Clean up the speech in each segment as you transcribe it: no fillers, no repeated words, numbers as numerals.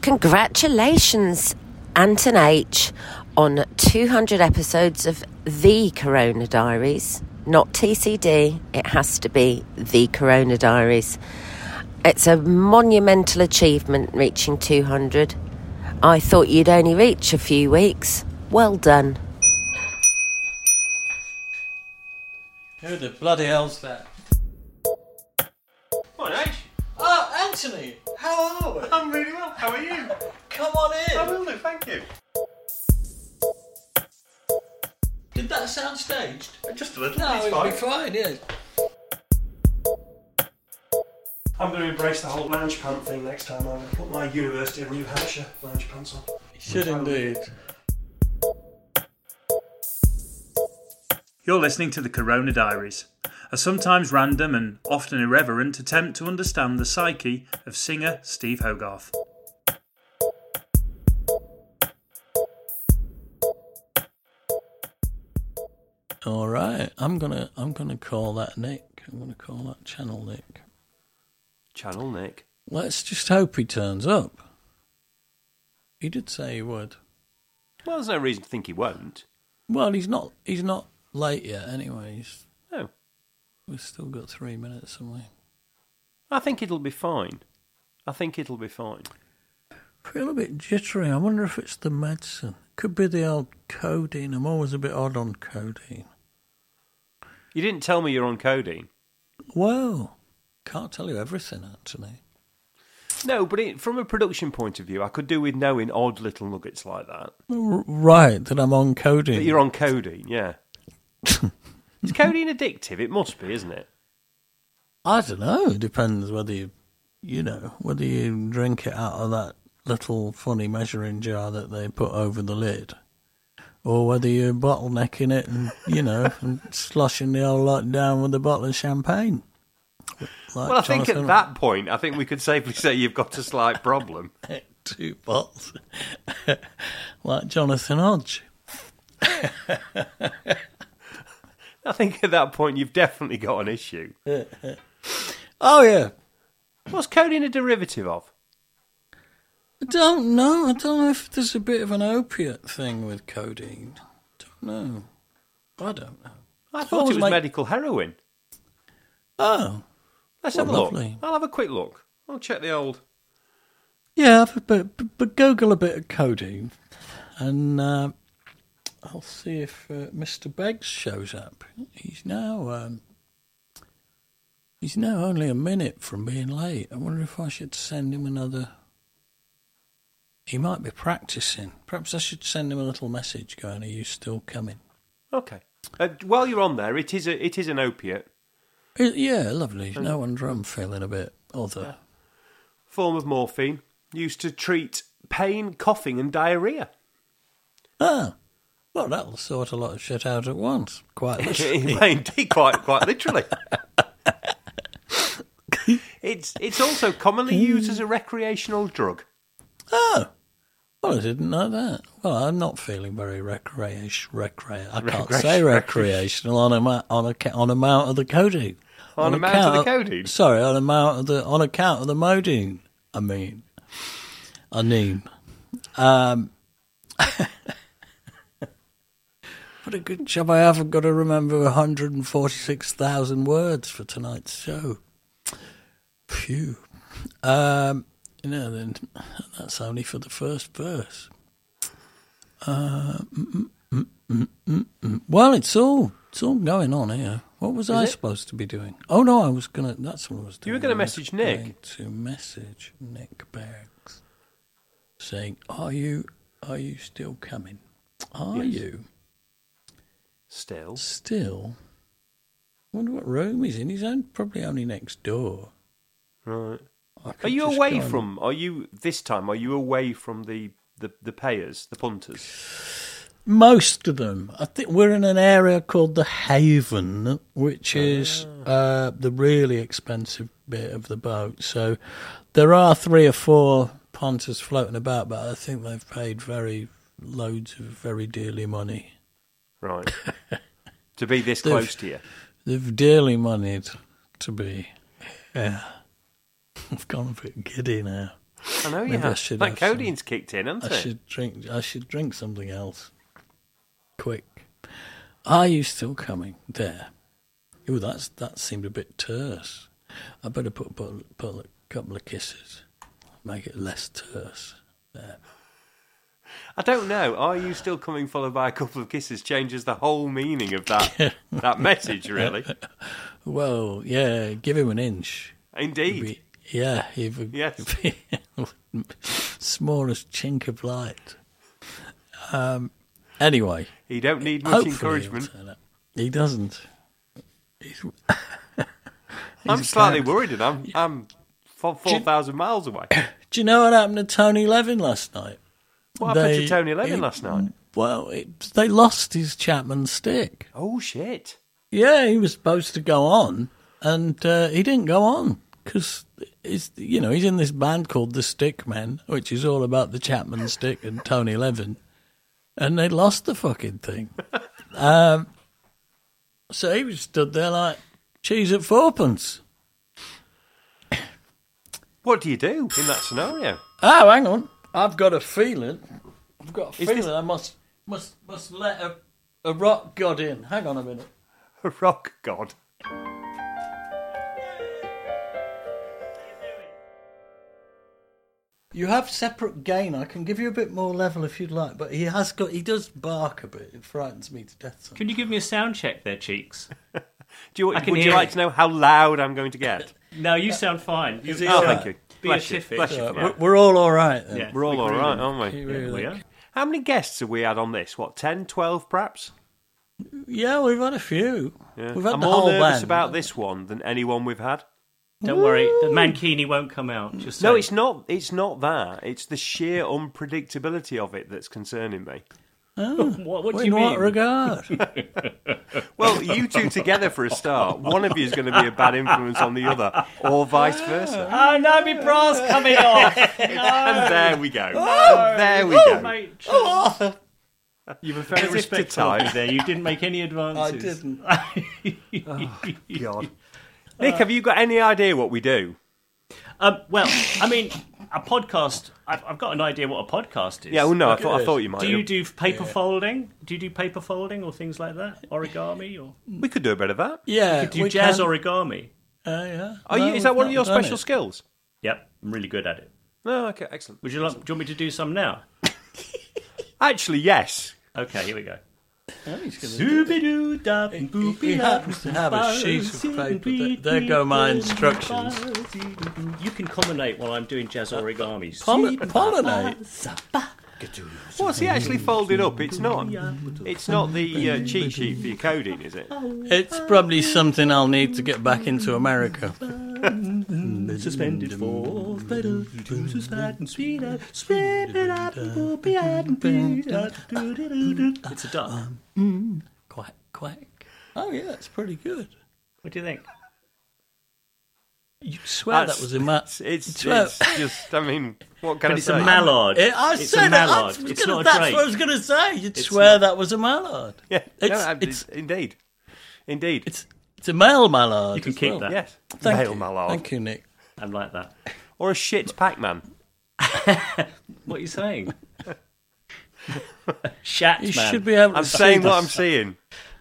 Congratulations, Anton H, on 200 episodes of The Corona Diaries. Not TCD, it has to be The Corona Diaries. It's a monumental achievement reaching 200. I thought you'd only reach a few weeks. Well done. Who the bloody hell's that? Come on, H. Oh, Anthony! How are we? I'm really well. How are you? Come on in! I will do, thank you. Did that sound staged? Just a little. No, it's it'll be fine. fine, yeah. I'm going to embrace the whole lounge pant thing next time. I'm going to put my University of New Hampshire lounge pants on. You should indeed. You're listening to the Corona Diaries, a sometimes random and often irreverent attempt to understand the psyche of singer Steve Hogarth. All right, I'm gonna call that Nick. I'm gonna call that Channel Nick. Channel Nick. Let's just hope he turns up. He did say he would. Well, there's no reason to think he won't. Well, he's not late yet. Anyways, No. we've still got 3 minutes, haven't we? I think it'll be fine. Feel a bit jittery. I wonder if it's the medicine. Could be the old codeine. I'm always a bit odd on codeine. You didn't tell me you're on codeine. Well, can't tell you everything, Anthony. No, but from a production point of view, I could do with knowing odd little nuggets like that. Right, that I'm on codeine. That you're on codeine, yeah. Is codeine addictive? It must be, isn't it? I don't know. It depends whether you drink it out of that little funny measuring jar that they put over the lid, or whether you're bottlenecking it and, and sloshing the whole lot down with a bottle of champagne. Well, I think at that point, we could safely say you've got a slight problem. 2 bottles. Like Jonathan Hodge. I think at that point you've definitely got an issue. Oh, yeah. What's codeine a derivative of? I don't know. I don't know if there's a bit of an opiate thing with codeine. I don't know. I thought it was medical heroin. Oh. Let's have a look. Lovely. I'll have a quick look. I'll check the old... Yeah, but Google a bit of codeine, and I'll see if Mr. Beggs shows up. He's now only a minute from being late. I wonder if I should send him another... He might be practising. Perhaps I should send him a little message going, "Are you still coming?" Okay. While you're on there, it is an opiate. Yeah, lovely. No wonder I'm feeling a bit other. Form of morphine used to treat pain, coughing, and diarrhea. Ah, well, that'll sort a lot of shit out at once. Quite literally. Indeed, quite literally. It's also commonly used as a recreational drug. Oh, well, I didn't know that. Well, I'm not feeling very I can't say recreational on amount of the codeine. On account of the codeine? Sorry, on account of the modine. What a good job I haven't got to remember 146,000 words for tonight's show. Phew. Then that's only for the first verse. Well, it's all going on here. What was I supposed to be doing? Oh no, that's what I was doing. You were going to message Nick. To message Nick Beggs, saying, "Are you still coming? Are you still? I wonder what room he's in. He's probably only next door. Right. Are you away from the payers, the punters? Most of them. I think we're in an area called the Haven, which is the really expensive bit of the boat. So there are 3 or 4 punters floating about, but I think they've paid loads of very dearly money. Right. To be this close to you. They've dearly moneyed to be. Yeah. I've gone a bit giddy now. I know you Maybe I have. should That have some. codeine's kicked in, hasn't it? I should drink something else. Quick. Are you still coming? There. Ooh, that seemed a bit terse. I better put a couple of kisses. Make it less terse. There. I don't know. Are you still coming followed by a couple of kisses changes the whole meaning of that message, really. Well, yeah, give him an inch. Indeed. Yeah, Yes. smallest chink of light. Anyway, You don't need much hopefully encouragement. he'll turn up. He doesn't. I'm slightly worried, and I'm 4,000 miles away. Do you know what happened to Tony Levin last night? What happened to Tony Levin last night? Well, they lost his Chapman stick. Oh, shit. Yeah, he was supposed to go on, and he didn't go on because he's in this band called the Stick Men, which is all about the Chapman stick and Tony Levin, and they lost the fucking thing. So he was stood there like cheese at fourpence. What do you do in that scenario? Oh, hang on, I've got a feeling. I must let a rock god in. Hang on a minute. A rock god. You have separate gain. I can give you a bit more level if you'd like, but he does bark a bit. It frightens me to death. Can you give me a sound check there, Cheeks? Would you hear like it. to know how loud I'm going to get? No, you sound fine. Is he Oh, all thank right? you. Bless you. you. Bless you for that. We're all right then. Yeah. We're all right, aren't we? You really- We are. How many guests have we had on this? What, 10, 12 perhaps? Yeah, we've had a few. Yeah. We've had I'm the more whole nervous band. about this one than anyone we've had. Don't worry, the Mankini won't come out. Just No, saying. it's not. It's not that. It's the sheer unpredictability of it that's concerning me. What do In you what mean? regard? Well, you two together for a start. One of you is going to be a bad influence on the other, or vice versa. Oh no, my bra's coming off. And there we go. And there we go. Mate, Oh, you were very As if to respectful of me type. there. You didn't make any advances. I didn't. God. Nick, have you got any idea what we do? Well, I mean, a podcast. I've got an idea what a podcast is. Yeah, well, no, I thought you might. Do you do paper folding? Do you do paper folding or things like that? Origami or We could do a bit of that. Yeah, do you we jazz can. origami? Yeah. Is that one of your Done special it. skills? Yep, I'm really good at it. No, okay, excellent. Do you want me to do some now? Actually, yes. Okay, here we go. He happens to have a sheet of paper. There go my instructions. You can culminate while I'm doing jazz origamis. Pollinate. What's he actually folded up? It's not. It's not the cheat sheet for your coding, is it? It's probably something I'll need to get back into America. Suspended for better to sad and sweeter. Spread it out and be It's a duck. Quack, quack. Oh, yeah, it's pretty good. What do you think? You'd swear that was a It's Well- just. I mean, what can But I it's say? a mallard. I It's said a mallard. that. It's not a That's drake. what I was going to say. You'd It's swear not. that was a mallard. Yeah, It's- indeed. It's a male mallard. You can as keep well. that. Yes, Thank male you. mallard Thank you, Nick. I'm like that. or a shit Pac-Man. What are you saying? Shat, You man. should be able to I'm see saying this. what I'm seeing.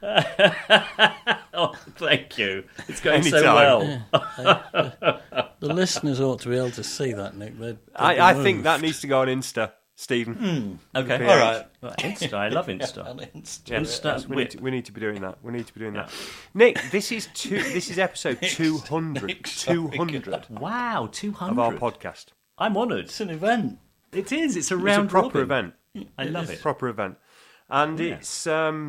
Oh, thank you. It's going Anytime. so well. The listeners ought to be able to see that, Nick. They'd I be think moved. that needs to go on Insta, Stephen. Okay. All right. Well, Insta. I love Insta. Insta. We need to be doing that. We need to be doing that. Nick, this is episode 200. 200 Wow, 200. of our podcast. I'm honoured. It's an event. It is. It's a It's round a proper robin. event. I love it. Proper event, and Yeah. it's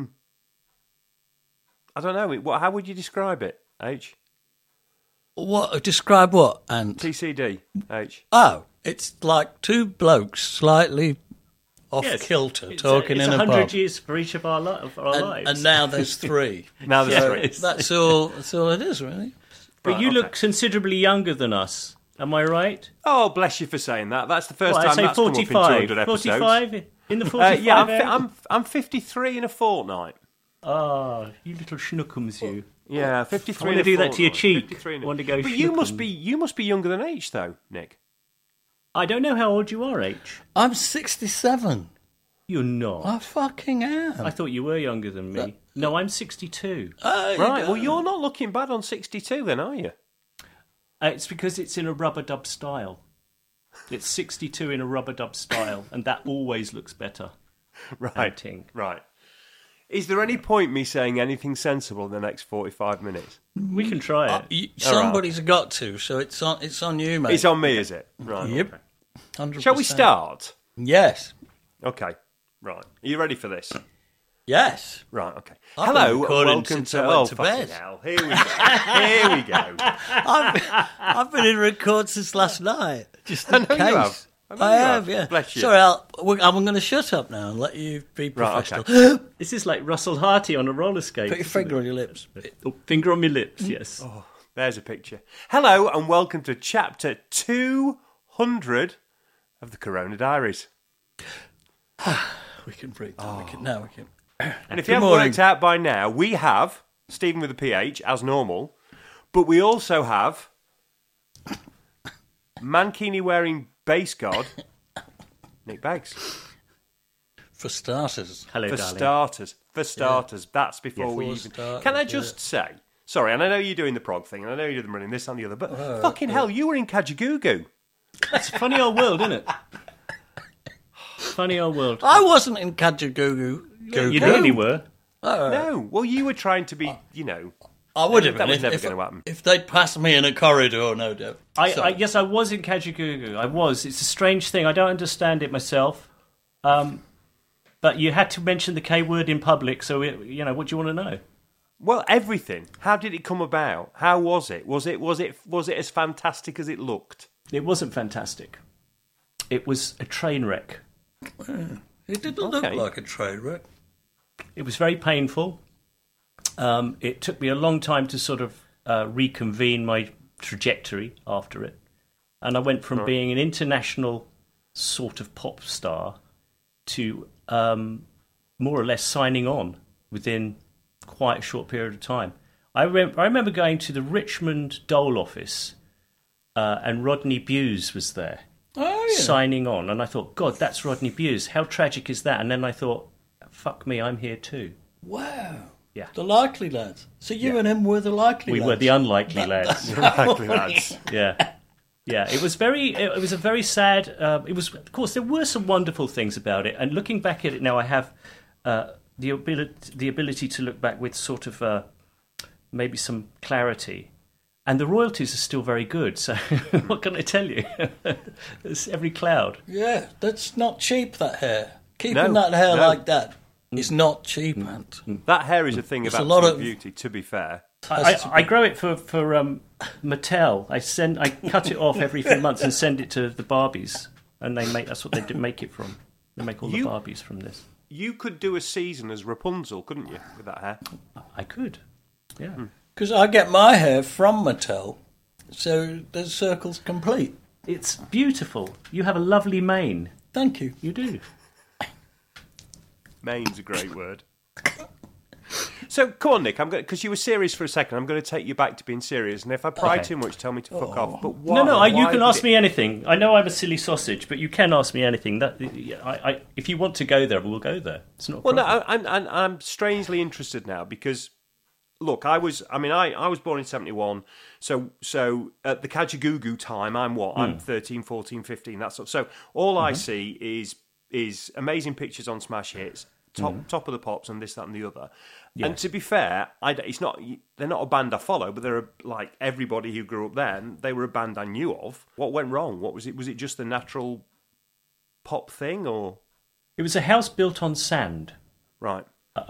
I don't know. How would you describe it? H What? Describe what? And TCD H. oh, it's like two blokes slightly off Yes. kilter It's talking it's in a 100 pub. years for each of our lives. And now there's three. Now there's So three. that's all. That's all it is, really. but Right, you okay. look considerably younger than us. Am I right? Oh, bless you for saying that. That's the first Well, I'd time say that's come up in 45. 200 episodes. 45? In the 45 Yeah, area? I'm 53 in a fortnight. Oh, you little schnookums, you. Yeah, 53. I want in to a do that to your fortnight. cheek. 53 in a- I want to go But you schnookums. must be younger than H though, Nick. I don't know how old you are, H. I'm 67. You're not. I fucking am. I thought you were younger than me. No, I'm 62. Right, well, you're not looking bad on 62 then, are you? It's because it's in a rubber dub style. It's 62 in a rubber dub style, and that always looks better. Right. Right. Is there any point me saying anything sensible in the next 45 minutes? We can try it. Somebody's got to, so it's on you, mate. It's on me, is it? Right. Yep. 100%. Shall we start? Yes. Okay. Right. Are you ready for this? Yes. Right, okay. I've Hello, been recording welcome since to... I went to fucking bed. hell. Here we go. Here we go. I've been in record since last night, just in I know case. you have. I have, yeah. Bless you. Sorry, I'm going to shut up now and let you be Right, professional. okay. This is like Russell Harty on a roller skate. Put your finger on your lips. Oh, finger on my lips, yes. There's a picture. Hello, and welcome to chapter 200 of the Corona Diaries. We can breathe. We can. And if you haven't worked out by now, we have Stephen with a PH, as normal, but we also have mankini-wearing bass god, Nick Beggs. For starters. Hello, For darling. starters. That's before Yeah, we for even... starters, Can I just say... Sorry, and I know you're doing the prog thing, and I know you're running this and the other, but fucking hell, you were in Kajagoogoo. It's a funny old world, isn't it? Funny old world. I wasn't in Kajagoogoo. You nearly were. No, well, you were trying to be, you know... I would have That been was never if going to happen. If they'd passed me in a corridor, no doubt. Yes, I was in Kajagoogoo. I was. It's a strange thing. I don't understand it myself. But you had to mention the K word in public, so, what do you want to know? Well, everything. How did it come about? How was it? Was it as fantastic as it looked? It wasn't fantastic. It was a train wreck. It didn't look like a train wreck. It was very painful. It took me a long time to sort of reconvene my trajectory after it. And I went from being an international sort of pop star to more or less signing on within quite a short period of time. I remember going to the Richmond Dole office and Rodney Bewes was there signing on. And I thought, God, that's Rodney Bewes. How tragic is that? And then I thought, fuck me, I'm here too. Wow. Yeah. The likely lads. So you and him were the likely lads. We were the unlikely lads. Exactly, lads. Yeah. Yeah, it was a very sad, of course, there were some wonderful things about it. And looking back at it now, I have the ability to look back with sort of maybe some clarity. And the royalties are still very good, so what can I tell you? It's every cloud. Yeah, that's not cheap, that hair. Keeping that hair like that is not cheap, man. That hair is a thing of absolute beauty, to be fair. I grow it for Mattel. I cut it off every few months and send it to the Barbies, and that's what they make it from. They make all the Barbies from this. You could do a season as Rapunzel, couldn't you, with that hair? I could, yeah. Because I get my hair from Mattel, so the circle's complete. It's beautiful. You have a lovely mane. Thank you. You do. Mane's a great word. So, come on, Nick, because you were serious for a second, I'm going to take you back to being serious, and if I pry too much, tell me to fuck off. But why? No, you can ask me anything. I know I'm a silly sausage, but you can ask me anything. If you want to go there, we'll go there. It's not a problem. No, I'm strangely interested now, because, look, I was born in 71, so at the Kajagoogoo time, I'm 13, 14, 15, that sort of. So all I see is amazing pictures on smash hits, top of the pops, and this, that, and the other. Yeah. And to be fair, they're not a band I follow, but they're like everybody who grew up then. They were a band I knew of. What went wrong? What was it? Was it just the natural pop thing, or it was a house built on sand? Right.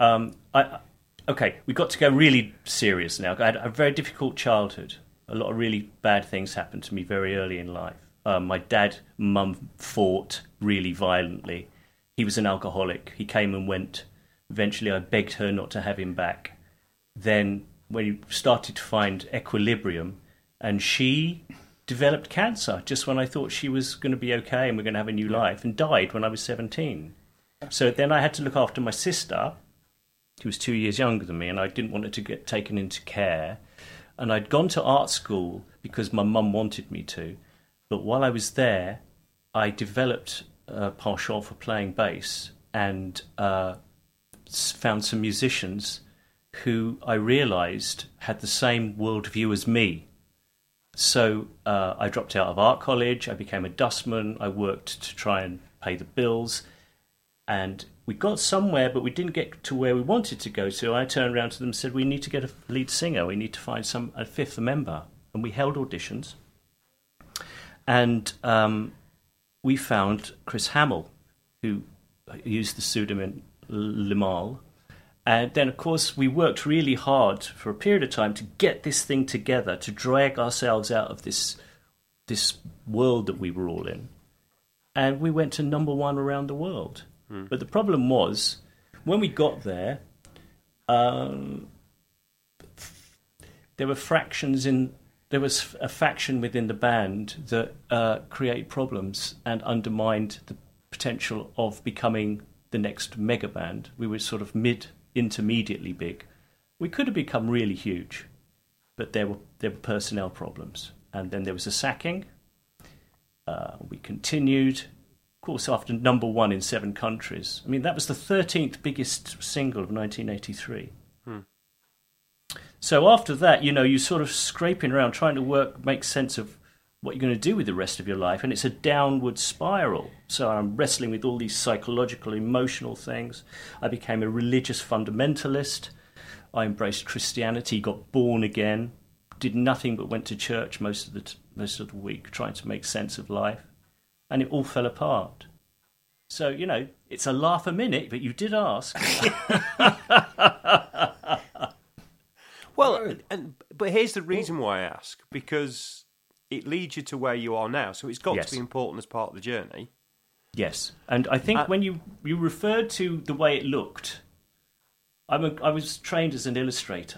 Okay, we've got to go really serious now. I had a very difficult childhood. A lot of really bad things happened to me very early in life. My dad, mum fought really violently. He was an alcoholic. He came and went. Eventually, I begged her not to have him back. Then, when he started to find equilibrium, and she developed cancer just when I thought she was going to be okay and we're going to have a new life, and died when I was 17. So then I had to look after my sister, who was 2 years younger than me, and I didn't want her to get taken into care. And I'd gone to art school because my mum wanted me to. But while I was there, I developed a penchant for playing bass and found some musicians who I realised had the same worldview as me. So I dropped out of art college, I became a dustman, I worked to try and pay the bills, and we got somewhere, but we didn't get to where we wanted to go. So I turned around to them and said, we need to get a lead singer, we need to find a fifth member. And we held auditions, and we found Chris Hamill, who used the pseudonym Limahl. And then, of course, we worked really hard for a period of time to get this thing together, to drag ourselves out of this world that we were all in. And we went to number one around the world. But the problem was, when we got there, there were fractions in... There was a faction within the band that created problems and undermined the potential of becoming the next mega band. We were sort of intermediately big. We could have become really huge, but there were personnel problems. And then there was a sacking. We continued, of course, after number one in 7 countries. I mean, that was the 13th biggest single of 1983. So after that, you're sort of scraping around, trying to make sense of what you're going to do with the rest of your life, and it's a downward spiral. So I'm wrestling with all these psychological, emotional things. I became a religious fundamentalist. I embraced Christianity, got born again, did nothing but went to church most of the week, trying to make sense of life, and it all fell apart. So, it's a laugh a minute, but you did ask. Well, but here's the reason why I ask, because it leads you to where you are now, so it's got to be important as part of the journey. Yes, and I think when you referred to the way it looked, I was trained as an illustrator.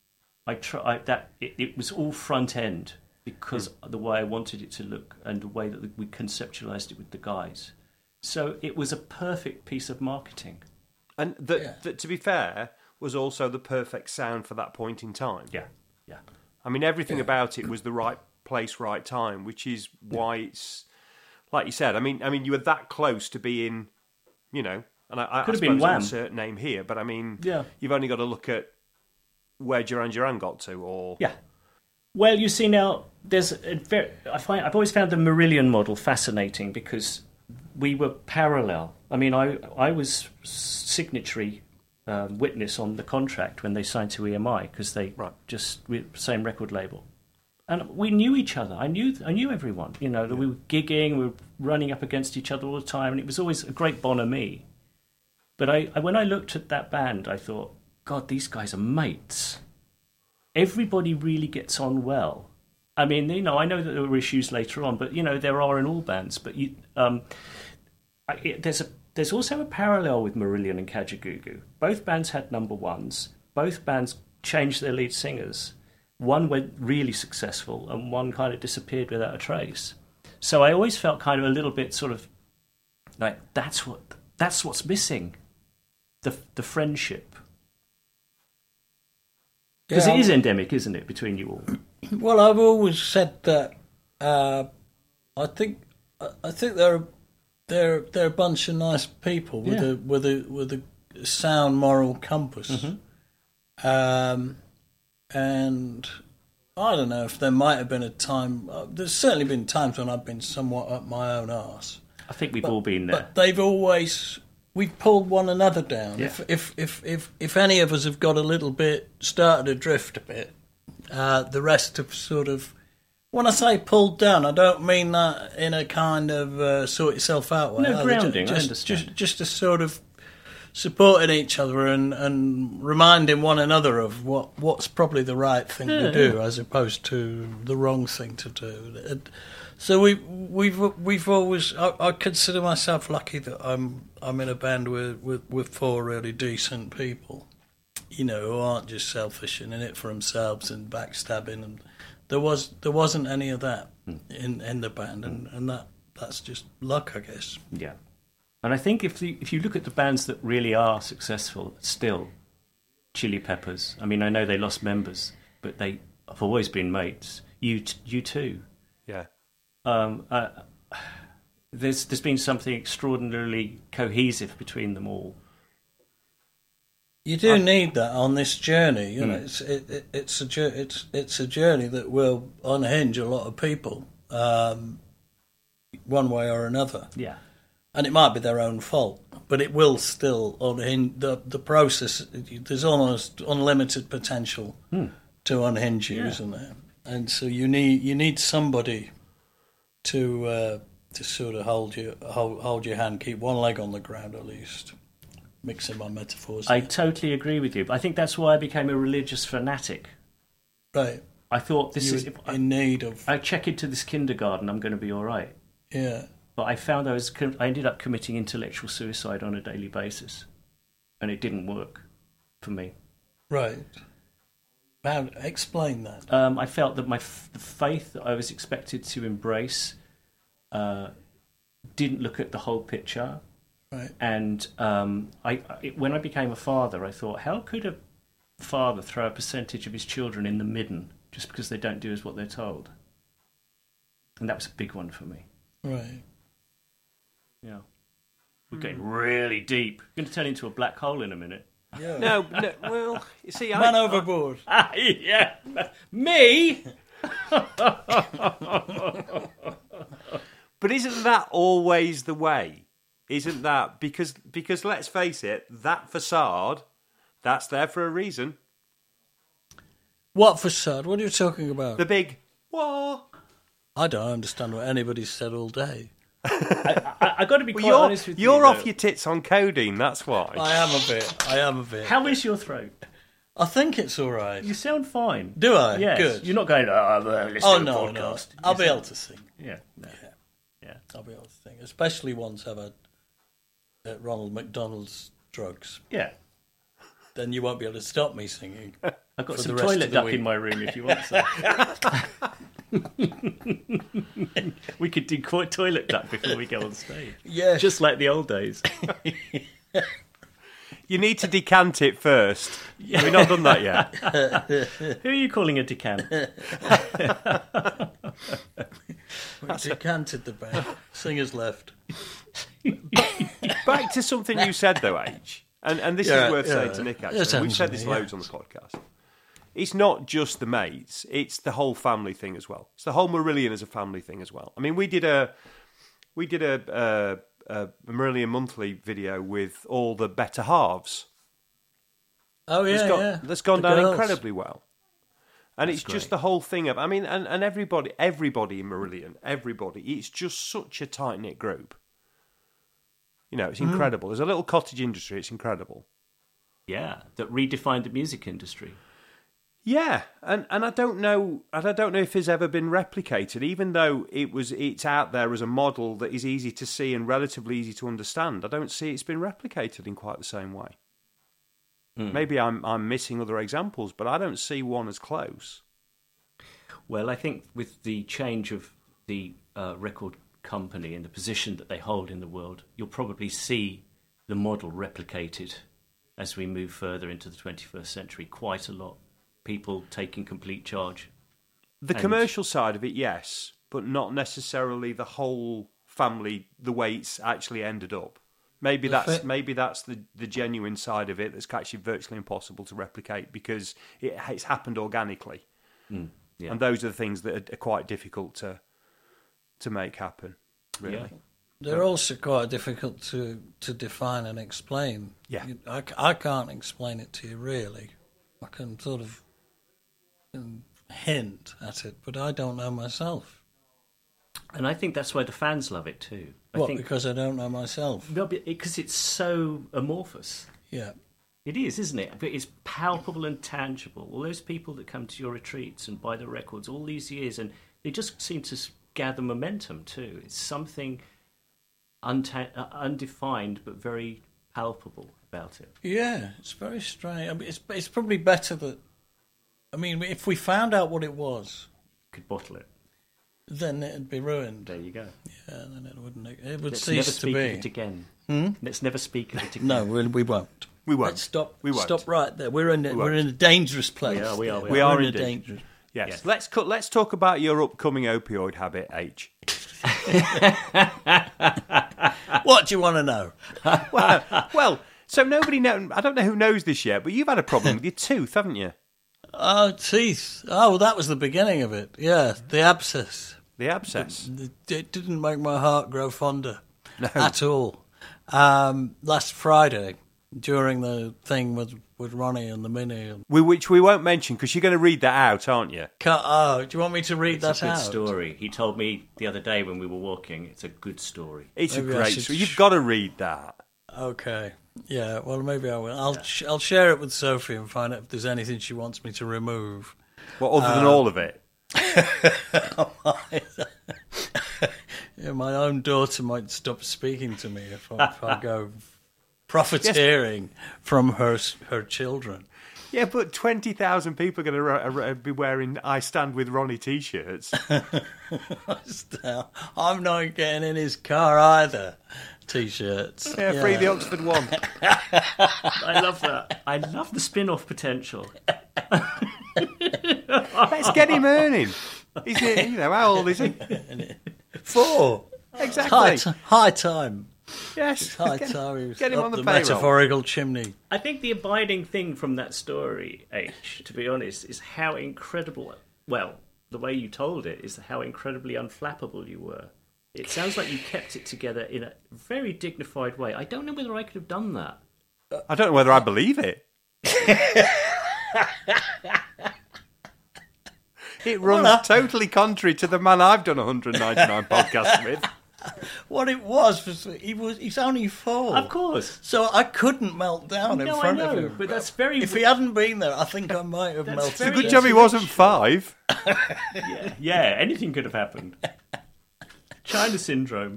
It was all front end because of the way I wanted it to look and the way that we conceptualized it with the guys. So it was a perfect piece of marketing. And that, to be fair, was also the perfect sound for that point in time. Yeah. I mean, everything about it was the right place, right time, which is why it's, like you said, I mean, you were that close to being, and I could have suppose been Wham. insert name here, but I mean, you've only got to look at where Duran Duran got to, or... Yeah. Well, you see now, I've always found the Marillion model fascinating because we were parallel. I mean, I was signatory witness on the contract when they signed to EMI because they same record label, and we knew each other. I knew everyone. That we were gigging, we were running up against each other all the time, and it was always a great bonhomie. But when I looked at that band, I thought, God, these guys are mates. Everybody really gets on well. I mean, I know that there were issues later on, but there are in all bands. But there's also a parallel with Marillion and Kajagoogoo. Both bands had number ones. Both bands changed their lead singers. One went really successful, and one kind of disappeared without a trace. So I always felt kind of a little bit sort of like that's what's missing, the friendship. Because it is endemic, isn't it, between you all? Well, I've always said that I think they're a bunch of nice people with a sound moral compass. And I don't know if there might have been a time. There's certainly been times when I've been somewhat up my own arse. I think we've all been there. But we've pulled one another down. Yeah. If any of us have got a little bit started adrift a bit, the rest have sort of. When I say pulled down, I don't mean that in a kind of sort yourself out way. No, grounding. I understand. Just a sort of supporting each other and reminding one another of what's probably the right thing to do as opposed to the wrong thing to do. So we've always. I consider myself lucky that I'm in a band with 4 really decent people, who aren't just selfish and in it for themselves and backstabbing, and there wasn't any of that in the band, and that's just luck, I guess. Yeah. And I think if you look at the bands that really are successful still, Chili Peppers, I mean, I know they lost members, but they have always been mates. You too. Yeah. there's been something extraordinarily cohesive between them all. You do need that on this journey. You know, it's a journey that will unhinge a lot of people, one way or another. Yeah. And it might be their own fault, but it will still unhinge the process. There's almost unlimited potential to unhinge you, isn't there? And so you need somebody to sort of hold your hand, keep one leg on the ground at least. Mixing my metaphors. I totally agree with you. But I think that's why I became a religious fanatic. Right. I thought this is in need of. I check into this kindergarten, I'm going to be all right. Yeah. But I found I ended up committing intellectual suicide on a daily basis, and it didn't work for me. Right. How explain that? I felt that the faith that I was expected to embrace didn't look at the whole picture. Right. And when I became a father, I thought, how could a father throw a percentage of his children in the midden just because they don't do as what they're told? And that was a big one for me. Right. Yeah. We're getting really deep. We're going to turn into a black hole in a minute. Yeah. No, well, you see, Man overboard. Yeah. Me? But isn't that always the way? Isn't that because let's face it, that facade, that's there for a reason. What facade? What are you talking about? The big whoa. I don't understand what anybody's said all day. I got to be quite honest with you. You're off your tits on codeine, that's why. I am a bit. How is your throat? I think it's all right. You sound fine. Do I? Yes. Good. You're not going, listen to a podcast. I'll be able to sing. Yeah. No. Yeah. I'll be able to sing. Especially once I've had Ronald McDonald's drugs. Yeah. Then you won't be able to stop me singing. I've got for some the rest toilet of the duck week. in my room if you want some. We could do toilet duck before we go on stage. Yeah. Just like the old days. You need to decant it first. We've not done that yet. Who are you calling a decant? We decanted the band. Singers left. Back to something you said though, H. And this is worth saying to Nick, actually. It sounds We've said this to me, loads on the podcast. It's not just the mates, it's the whole family thing as well. It's the whole Marillion as a family thing as well. I mean, we did a Marillion Monthly video with all the better halves. Oh, yeah, That's gone The down girls. incredibly well. And it's just the whole thing of, I mean, and everybody in Marillion, it's just such a tight-knit group. You know, it's incredible. There's a little cottage industry, it's incredible. Yeah, that redefined the music industry. Yeah, and I don't know if it's ever been replicated, even though it's out there as a model that is easy to see and relatively easy to understand. I don't see it's been replicated in quite the same way. Maybe I'm missing other examples, but I don't see one as close. Well, I think with the change of the record company and the position that they hold in the world, you'll probably see the model replicated as we move further into the 21st century quite a lot. People taking complete charge. The commercial side of it, yes, but not necessarily the whole family, the way it's actually ended up. Maybe that's the genuine side of it that's actually virtually impossible to replicate because it's happened organically. Yeah. And those are the things that are quite difficult to make happen, really. Yeah. They're also quite difficult to define and explain. Yeah. I can't explain it to you, really. I can sort of hint at it, but I don't know myself. And I think that's why the fans love it too. Because I don't know myself? No, because it's so amorphous. Yeah. It is, isn't it? But it's palpable and tangible. All those people that come to your retreats and buy the records all these years, and they just seem to gather momentum too. It's something undefined but very palpable about it. Yeah, it's very strange. I mean, it's probably better that... I mean, if we found out what it was... Could bottle it. Then it'd be ruined. There you go. Yeah, then it wouldn't... It would Let's cease never to speak be. of it again. Let's never speak of it again. No, we won't. We won't. Let's stop. We won't. Stop right there. We're in a dangerous place. We are. We are in a indeed. dangerous... Yes. Let's talk about your upcoming opioid habit, H. What do you want to know? Well, so nobody know. I don't know who knows this yet, but you've had a problem with your tooth, haven't you? Oh, teeth. Oh, well, that was the beginning of it. Yeah, the abscess. The abscess. It didn't make my heart grow fonder at all. Last Friday, during the thing with Ronnie and the Mini. Which we won't mention because you're going to read that out, aren't you? Oh, do you want me to read It's that a good out? story. He told me the other day when we were walking. It's a good story. It's Maybe a I great should story. You've got to read that. Okay. Yeah, well, maybe I will. I'll share it with Sophie and find out if there's anything she wants me to remove. Well, other than all of it. Yeah, my own daughter might stop speaking to me if I go profiteering from her children. Yeah, but 20,000 people are going to be wearing I Stand With Ronnie T-shirts. I'm not getting in his car either. T-shirts. Yeah, free the Oxford one. I love that. I love the spin-off potential. Let's get him earning. He's, how old is he? 4. Exactly. High time. Yes. High time. He was get him up on the the payroll. metaphorical chimney. I think the abiding thing from that story, H, to be honest, is how incredible, well, the way you told it is how incredibly unflappable you were. It sounds like you kept it together in a very dignified way. I don't know whether I could have done that. I don't know whether I believe it. It runs totally contrary to the man I've done 199 podcasts with. What it was he's only 4. Of course. So I couldn't melt down in front of him. But that's very... If he hadn't been there, I think I might have melted. It's a very good job he wasn't 5. Yeah, anything could have happened. China syndrome.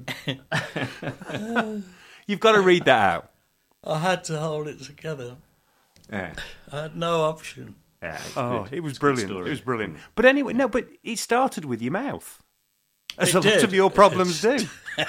You've got to read that out. I had to hold it together. Yeah. I had no option. Yeah, It was brilliant. It was brilliant. But anyway, no, but it started with your mouth. As a lot did. of your problems do.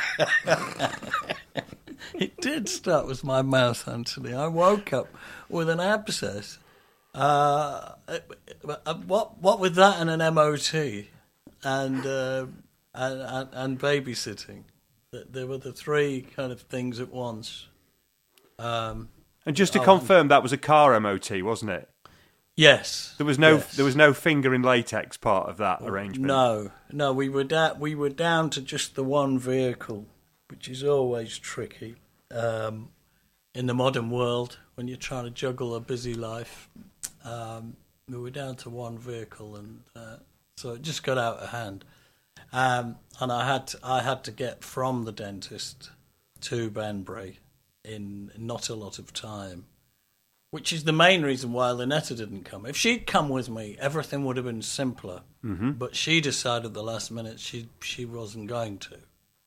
It did start with my mouth, Anthony. I woke up with an abscess. What with that and an MOT and babysitting. There were the 3 kind of things at once. And just to confirm, that was a car MOT, wasn't it? Yes. There was no finger in latex part of that arrangement. No, we were down to just the one vehicle, which is always tricky in the modern world when you're trying to juggle a busy life. We were down to one vehicle, and so it just got out of hand. And I had to get from the dentist to Banbury in not a lot of time. Which is the main reason why Lynetta didn't come. If she'd come with me, everything would have been simpler. Mm-hmm. But she decided at the last minute she wasn't going to.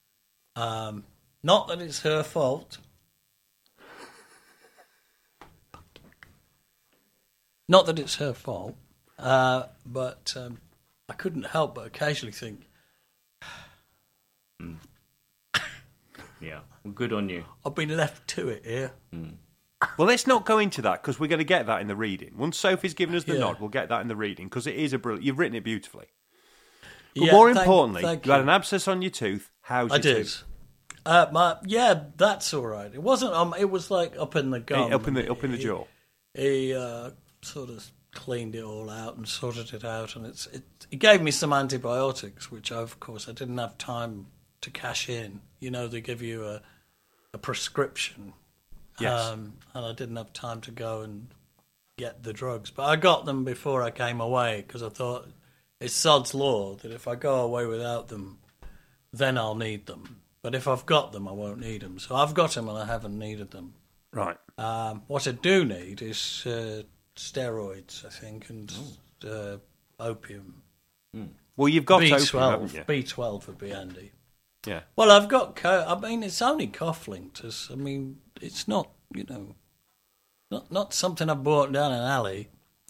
Not that it's her fault. Not that it's her fault. But I couldn't help but occasionally think... Yeah, well, good on you. I've been left to it here. Well, let's not go into that because we're going to get that in the reading. Once Sophie's given us the nod, we'll get that in the reading because it is a brilliant... You've written it beautifully. But more importantly, you had an abscess on your tooth. How's your tooth? That's all right. It wasn't. It was like up in the gum, up in the jaw. He sort of cleaned it all out and sorted it out, and he gave me some antibiotics, which of course I didn't have time to cash in. You know, they give you a prescription. Yes. And I didn't have time to go and get the drugs. But I got them before I came away because I thought it's sod's law that if I go away without them, then I'll need them. But if I've got them, I won't need them. So I've got them and I haven't needed them. Right. What I do need is steroids, I think, and opium. Well, you've got B12. opium, haven't you? B12 would be handy. Yeah. Well, I've got... it's only cuff linkers. I mean, it's not, not something I bought down an alley.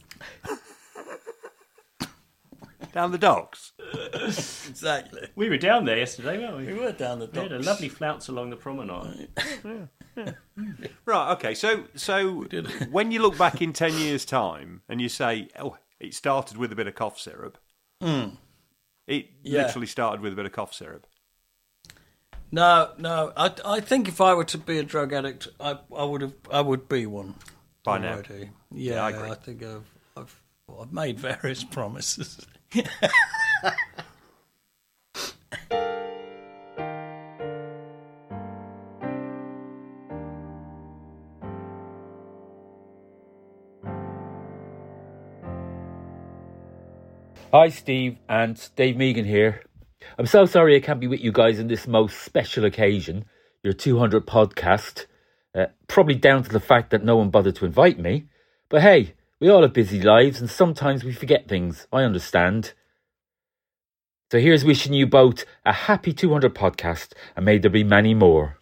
Down the docks? Exactly. We were down there yesterday, weren't we? We were down the docks. We had a lovely flounce along the promenade. Right, okay. So when you look back in 10 years' time and you say, oh, it started with a bit of cough syrup, it literally started with a bit of cough syrup. No. I think if I were to be a drug addict, I would be one By now. already. Yeah, Yeah, I agree. I think I've made various promises. Hi, Steve, and Dave Megan here. I'm so sorry I can't be with you guys on this most special occasion, your 200 podcast. Probably down to the fact that no one bothered to invite me. But hey, we all have busy lives and sometimes we forget things. I understand. So here's wishing you both a happy 200 podcast and may there be many more.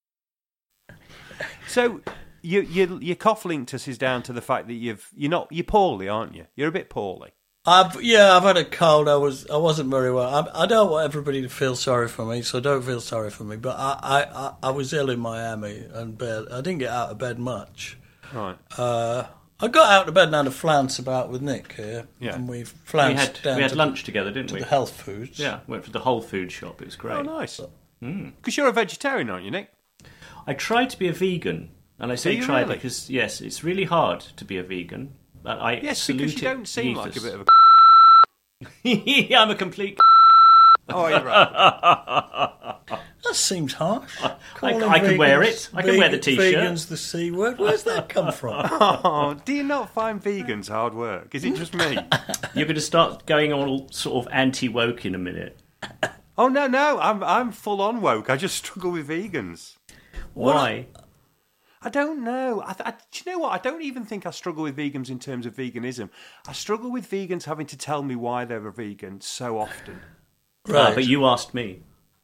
So your cough linctus is down to the fact that you're poorly, aren't you? You're a bit poorly. I've had a cold. I wasn't very well. I don't want everybody to feel sorry for me, so don't feel sorry for me. But I was ill in Miami and I didn't get out of bed much. Right. I got out of bed and had a flounce about with Nick here. Yeah. And we flounced down We had to lunch together, didn't to we? the health foods. Yeah, went for the whole food shop. It was great. Oh, nice. Because you're a vegetarian, aren't you, Nick? I tried to be a vegan, and I say you try really? because yes, it's really hard to be a vegan. But I Yes, salute because you it, don't seem like a Jesus. bit of a... Yeah, I'm a complete. Oh, you're right. That seems harsh. I Calling can wear vegans- it. I can wear the t-shirt. Vegans the C word. Where's that come from? Oh, do you not find vegans hard work? Is it just me? You're going to start going on all sort of anti-woke in a minute. Oh, no, I'm full on woke. I just struggle with vegans. Why? I don't know. Do you know what? I don't even think I struggle with vegans in terms of veganism. I struggle with vegans having to tell me why they're a vegan so often. Right. But you asked me.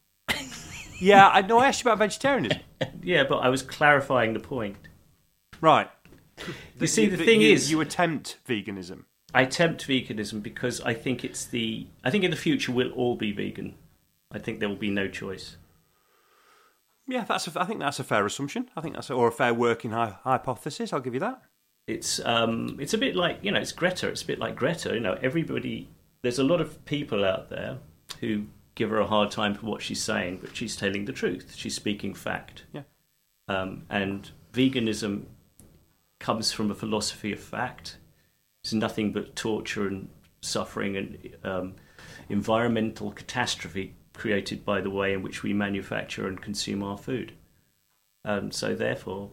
Yeah, I know. I asked you about vegetarianism. Yeah, but I was clarifying the point. Right. You see, the thing is, you attempt veganism. I attempt veganism because I think I think in the future we'll all be vegan. I think there will be no choice. Yeah, I think that's a fair assumption. I think or a fair working hypothesis. I'll give you that. It's a bit like, it's Greta. It's a bit like Greta. Everybody. There's a lot of people out there who give her a hard time for what she's saying, but she's telling the truth. She's speaking fact. Yeah. And veganism comes from a philosophy of fact. It's nothing but torture and suffering and environmental catastrophe created by the way in which we manufacture and consume our food. So therefore,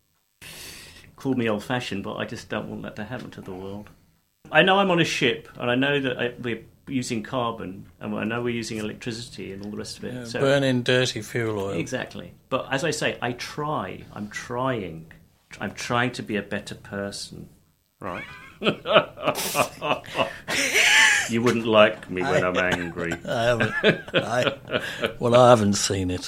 call me old-fashioned, but I just don't want that to happen to the world. I know I'm on a ship, and I know that we're using carbon, and I know we're using electricity and all the rest of it. Yeah, So, burning dirty fuel oil. exactly. But as I say, I'm trying. I'm trying to be a better person. Right. You wouldn't like me when I'm angry. I haven't. I haven't seen it.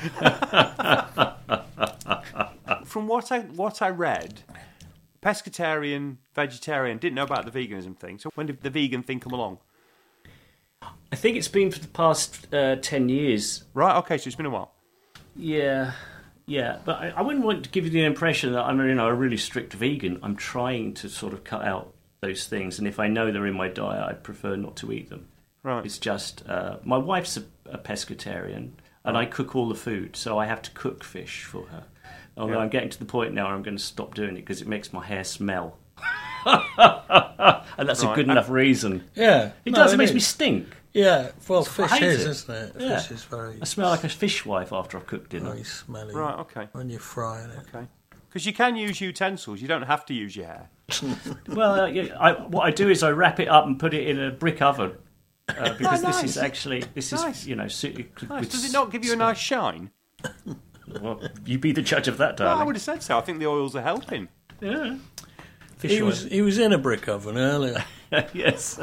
From what I read, pescatarian, vegetarian, didn't know about the veganism thing. So when did the vegan thing come along? I think it's been for the past 10 years. Right. Okay. So it's been a while. Yeah. But I wouldn't want to give you the impression that I'm a really strict vegan. I'm trying to sort of cut out those things, and if I know they're in my diet, I'd prefer not to eat them. Right. It's just my wife's a pescatarian, and I cook all the food, so I have to cook fish for her. Although Yeah. I'm getting to the point now where I'm going to stop doing it because it makes my hair smell. And that's a Right. good enough reason. Yeah. It no, does, it makes me is. stink. Yeah, well, I fish hate is, it. isn't it? Yeah. Fish is very, I smell like a fishwife after I've cooked dinner. very smelly. Right. Okay. When you're frying it. Okay. Because you can use utensils. You don't have to use your hair. Well, what I do is I wrap it up and put it in a brick oven because Oh, nice. this is actually Nice. Nice. Does it not give you a nice shine? Well, you be the judge of that, Well, I darling. would have said so. I think the oils are helping. Yeah. Fish He oil. was in a brick oven earlier. Yes.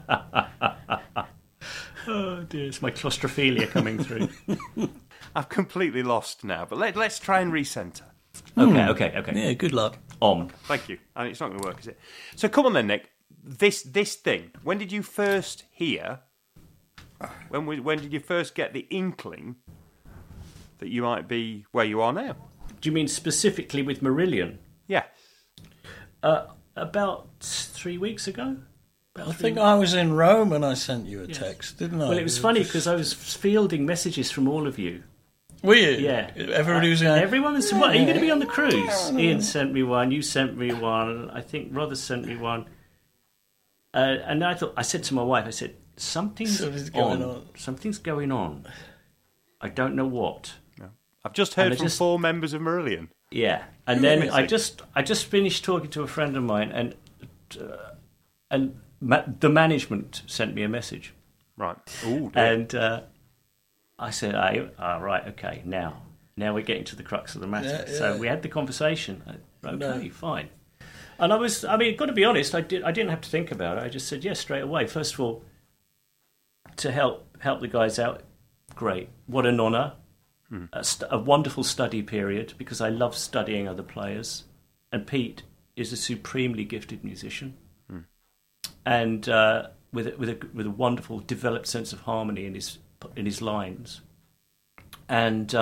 Oh dear, it's my claustrophilia coming through. I've completely lost now, but let's try and recenter. Okay. Yeah, good luck. Thank you. And it's not going to work, is it? So come on then, Nick. This thing. When did you first hear? When did you first get the inkling that you might be where you are now? Do you mean specifically with Marillion? Yes. About 3 weeks ago? I think I was in Rome and I sent you a text, didn't I? Well, it was funny because I was fielding messages from all of you, Were you? Yeah. Everybody was going... Everyone was, what, are you going to be on the cruise? Ian sent me one, you sent me one, I think Rother sent me one. And I said to my wife, I said, something's going on. Something's going on. I don't know what. No. I've just heard from 4 members of Marillion. Yeah. And then I just finished talking to a friend of mine, and the management sent me a message. Right. Ooh, and I said, right, okay, now we're getting to the crux of the matter. Yeah. So we had the conversation. Fine. And got to be honest, I didn't have to think about it. I just said yes straight away. First of all, to help the guys out, great. What an honour. A wonderful study period, because I love studying other players. And Pete is a supremely gifted musician. And with a wonderful developed sense of harmony in his lines. And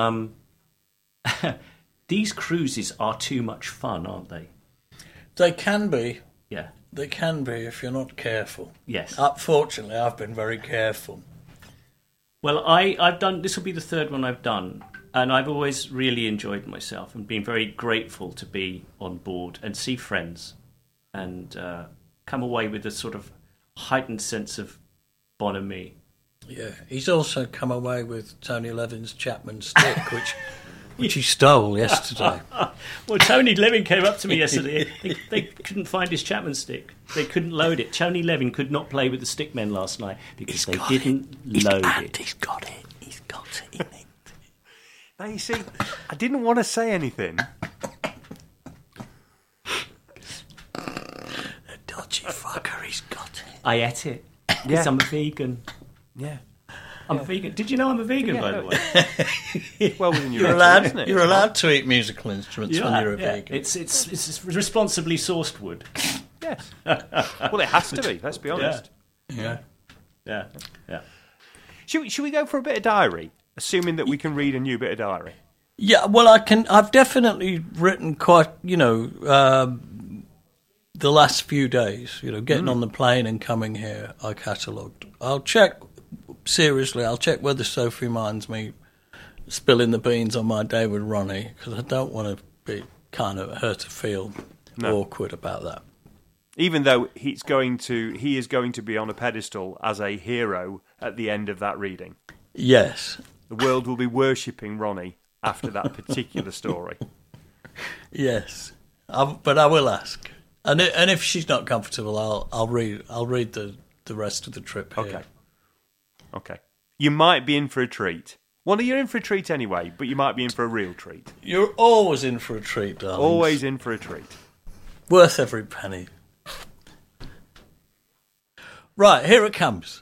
these cruises are too much fun, aren't they? They can be. Yeah. They can be if you're not careful. Yes. Fortunately, I've been very careful. Well, I've done... This will be the 3rd one I've done, and I've always really enjoyed myself and been very grateful to be on board and see friends and come away with a sort of heightened sense of bonhomie. Yeah. He's also come away with Tony Levin's Chapman stick, which he stole yesterday. Well, Tony Levin came up to me yesterday. They couldn't find his Chapman stick. They couldn't load it. Tony Levin could not play with the Stickmen last night because they didn't load it. He's got it. He's got it in it. Now, you see, I didn't want to say anything. The dodgy fucker, he's got it. I ate it. Because I'm a vegan. Yeah. I'm a vegan. Did you know I'm a vegan, by the way? Well, within your you're allowed to eat musical instruments when you're a vegan. It's responsibly sourced wood. Yes. Well, it has to be. Let's be honest. Yeah. Should we go for a bit of diary, assuming that we can read a new bit of diary? Yeah. Well, I can. I've definitely written quite. The last few days. Getting on the plane and coming here, I catalogued. I'll check. Seriously, I'll check whether Sophie minds me spilling the beans on my day with Ronnie, because I don't want to be her to feel awkward about that. Even though he is going to be on a pedestal as a hero at the end of that reading. Yes. The world will be worshipping Ronnie after that particular story. Yes. But I will ask. And if she's not comfortable, I'll read the rest of the trip here. Okay. You might be in for a treat. Well, you're in for a treat anyway, but you might be in for a real treat. You're always in for a treat, darling. Always in for a treat. Worth every penny. Right, here it comes.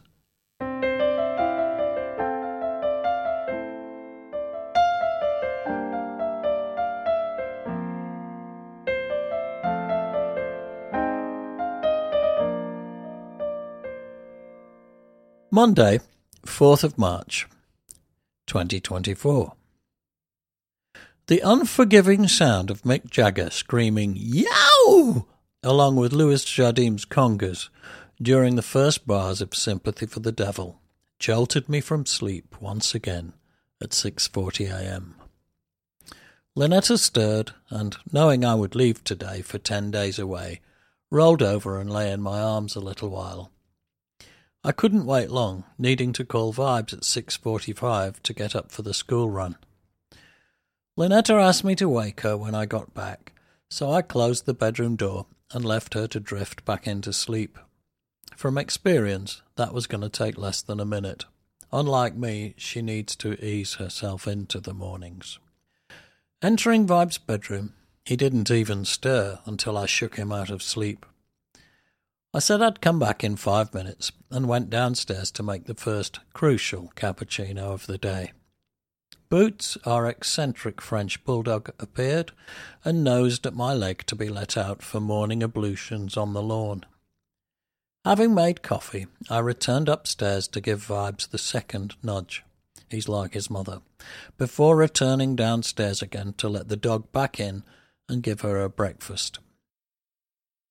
Monday, 4th of March, 2024. The unforgiving sound of Mick Jagger screaming "Yow!" along with Louis Jardim's congas during the first bars of Sympathy for the Devil jolted me from sleep once again at 6:40 a.m. Lynetta stirred and, knowing I would leave today for 10 days away, rolled over and lay in my arms a little while. I couldn't wait long, needing to call Vibes at 6:45 to get up for the school run. Lynetta asked me to wake her when I got back, so I closed the bedroom door and left her to drift back into sleep. From experience, that was going to take less than a minute. Unlike me, she needs to ease herself into the mornings. Entering Vibe's bedroom, he didn't even stir until I shook him out of sleep. I said I'd come back in 5 minutes and went downstairs to make the first crucial cappuccino of the day. Boots, our eccentric French bulldog, appeared and nosed at my leg to be let out for morning ablutions on the lawn. Having made coffee, I returned upstairs to give Vibes the second nudge. He's like his mother. Before returning downstairs again to let the dog back in and give her breakfast.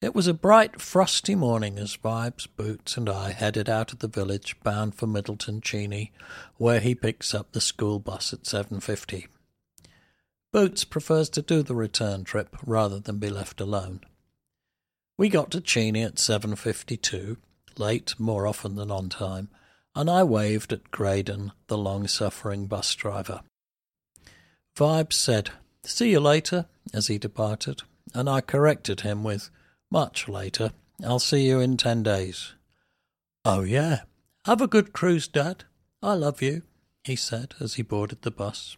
It was a bright, frosty morning as Vibes, Boots and I headed out of the village bound for Middleton Cheney, where he picks up the school bus at 7:50. Boots prefers to do the return trip rather than be left alone. We got to Cheney at 7:52, late more often than on time, and I waved at Graydon, the long-suffering bus driver. Vibes said, "See you later," as he departed, and I corrected him with, "Much later. I'll see you in 10 days. "Oh, yeah. Have a good cruise, Dad. I love you," he said as he boarded the bus.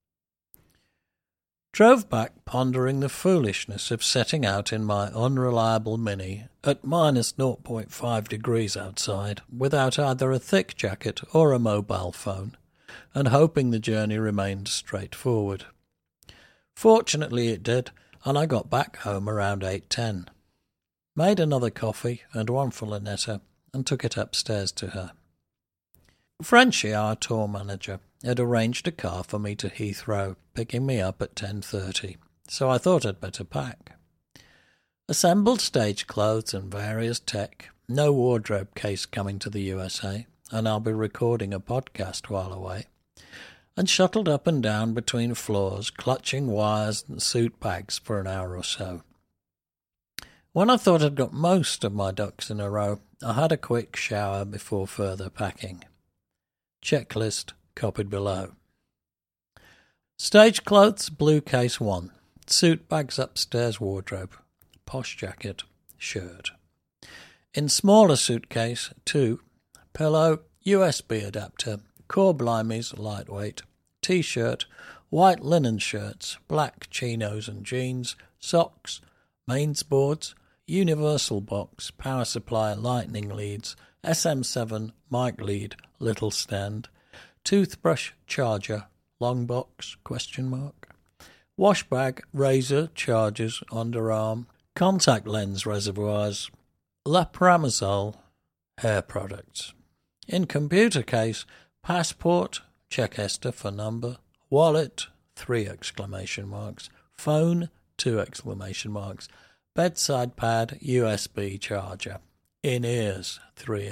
Drove back pondering the foolishness of setting out in my unreliable Mini at minus 0.5 degrees outside without either a thick jacket or a mobile phone, and hoping the journey remained straightforward. Fortunately it did, and I got back home around 8:10. Made another coffee and one for Lynetta and took it upstairs to her. Frenchie, our tour manager, had arranged a car for me to Heathrow, picking me up at 10:30, so I thought I'd better pack. Assembled stage clothes and various tech, no wardrobe case coming to the USA, and I'll be recording a podcast while away, and shuttled up and down between floors, clutching wires and suit bags for an hour or so. When I thought I'd got most of my ducks in a row, I had a quick shower before further packing. Checklist copied below. Stage clothes, blue case 1. Suit bags upstairs wardrobe. Posh jacket, shirt. In smaller suitcase, 2. Pillow, USB adapter, core blimies lightweight, T-shirt, white linen shirts, black chinos and jeans, socks, mains boards, universal box, power supply, lightning leads, SM7, mic lead, little stand, toothbrush, charger, long box, ? Wash bag, razor, chargers, underarm, contact lens reservoirs, Lapramazole, hair products. In computer case, passport, check Esther for number, wallet, 3! Phone, 2! Bedside pad, USB charger. In-ears, 3!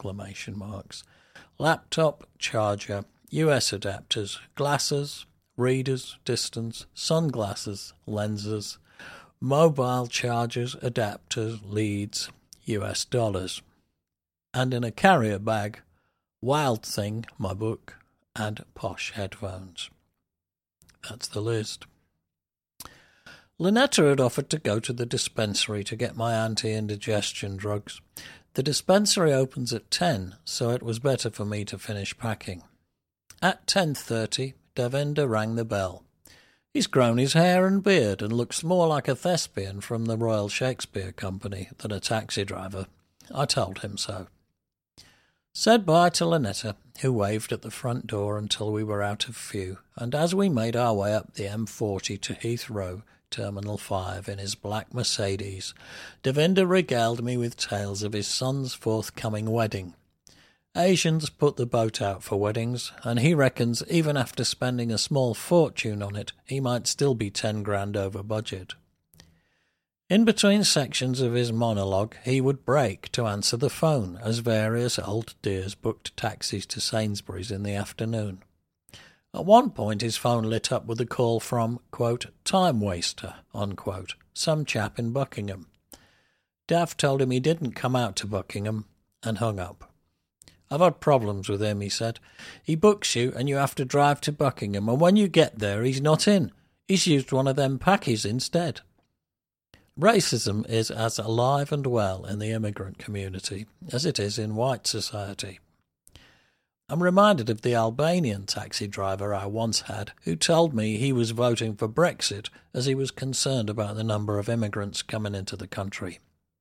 Laptop, charger, US adapters, glasses, readers, distance, sunglasses, lenses, mobile chargers, adapters, leads, US dollars. And in a carrier bag, Wild Thing, my book, and Posh headphones. That's the list. Lynetta had offered to go to the dispensary to get my anti-indigestion drugs. The dispensary opens at 10, so it was better for me to finish packing. At 10:30, Devinder rang the bell. He's grown his hair and beard and looks more like a thespian from the Royal Shakespeare Company than a taxi driver. I told him so. Said bye to Lynetta, who waved at the front door until we were out of view, and as we made our way up the M40 to Heathrow, Terminal 5, in his black Mercedes, Devinder regaled me with tales of his son's forthcoming wedding. Asians put the boat out for weddings, and he reckons even after spending a small fortune on it, he might still be 10 grand over budget. In between sections of his monologue, he would break to answer the phone as various old dears booked taxis to Sainsbury's in the afternoon. At one point his phone lit up with a call from, quote, time waster, unquote, some chap in Buckingham. Dav told him he didn't come out to Buckingham and hung up. I've had problems with him, he said. He books you and you have to drive to Buckingham, and when you get there he's not in. He's used one of them packies instead. Racism is as alive and well in the immigrant community as it is in white society. I'm reminded of the Albanian taxi driver I once had who told me he was voting for Brexit as he was concerned about the number of immigrants coming into the country.